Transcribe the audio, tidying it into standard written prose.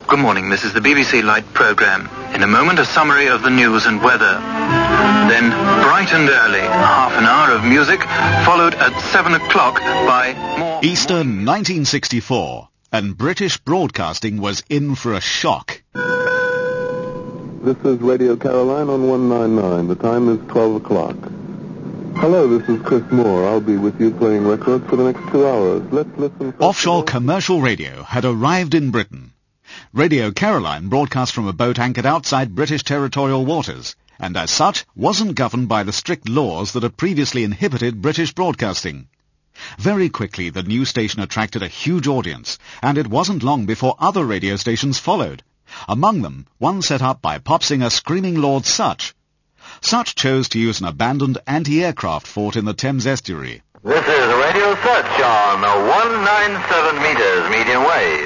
Good morning, this is the BBC Light programme. In a moment, a summary of the news and weather. Then, bright and early, half an hour of music, followed at 7 o'clock by more... Easter 1964, and British broadcasting was in for a shock. This is Radio Caroline on 199. The time is 12 o'clock. Hello, this is Chris Moore. I'll be with you playing records for the next 2 hours. Let's listen... Offshore commercial radio had arrived in Britain. Radio Caroline broadcast from a boat anchored outside British territorial waters, and as such wasn't governed by the strict laws that had previously inhibited British broadcasting. Very quickly the new station attracted a huge audience, and it wasn't long before other radio stations followed. Among them, one set up by pop singer Screaming Lord Sutch. Sutch chose to use an abandoned anti-aircraft fort in the Thames estuary. This is Radio Sutch on 197 meters medium wave.